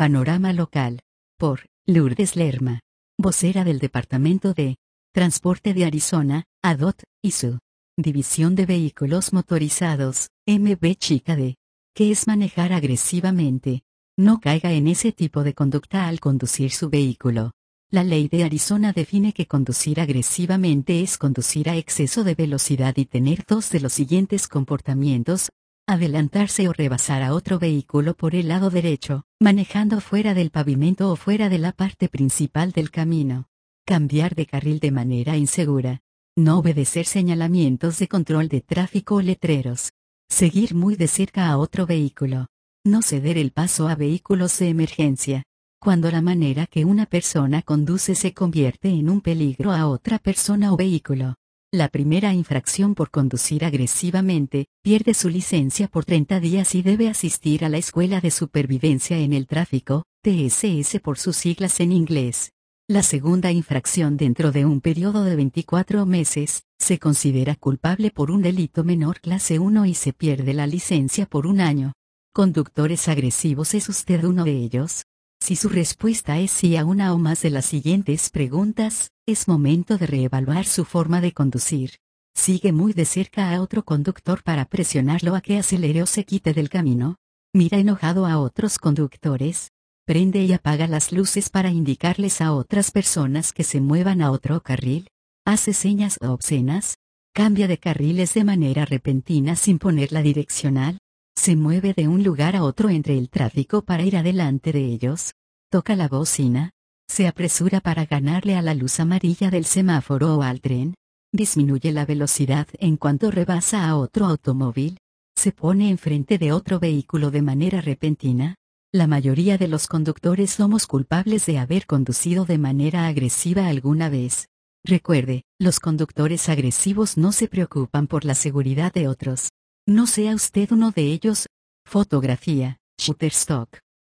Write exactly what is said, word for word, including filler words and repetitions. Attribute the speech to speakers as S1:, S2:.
S1: Panorama local. Por Lourdes Lerma, vocera del Departamento de Transporte de Arizona, A D O T, y su División de Vehículos Motorizados, M V chica D. ¿Qué es manejar agresivamente? No caiga en ese tipo de conducta al conducir su vehículo. La ley de Arizona define que conducir agresivamente es conducir a exceso de velocidad y tener dos de los siguientes comportamientos: adelantarse o rebasar a otro vehículo por el lado derecho, manejando fuera del pavimento o fuera de la parte principal del camino. Cambiar de carril de manera insegura. No obedecer señalamientos de control de tráfico o letreros. Seguir muy de cerca a otro vehículo. No ceder el paso a vehículos de emergencia. Cuando la manera que una persona conduce se convierte en un peligro a otra persona o vehículo. La primera infracción por conducir agresivamente, pierde su licencia por treinta días y debe asistir a la Escuela de Supervivencia en el Tráfico, T S S por sus siglas en inglés. La segunda infracción dentro de un periodo de veinticuatro meses, se considera culpable por un delito menor clase uno y se pierde la licencia por un año. ¿Conductores agresivos es usted uno de ellos? Si su respuesta es sí a una o más de las siguientes preguntas, es momento de reevaluar su forma de conducir. ¿Sigue muy de cerca a otro conductor para presionarlo a que acelere o se quite del camino? ¿Mira enojado a otros conductores? ¿Prende y apaga las luces para indicarles a otras personas que se muevan a otro carril? ¿Hace señas obscenas? ¿Cambia de carriles de manera repentina sin poner la direccional? ¿Se mueve de un lugar a otro entre el tráfico para ir adelante de ellos? ¿Toca la bocina? ¿Se apresura para ganarle a la luz amarilla del semáforo o al tren? ¿Disminuye la velocidad en cuanto rebasa a otro automóvil? ¿Se pone enfrente de otro vehículo de manera repentina? La mayoría de los conductores somos culpables de haber conducido de manera agresiva alguna vez. Recuerde, los conductores agresivos no se preocupan por la seguridad de otros. No sea usted uno de ellos. Fotografía, Shutterstock.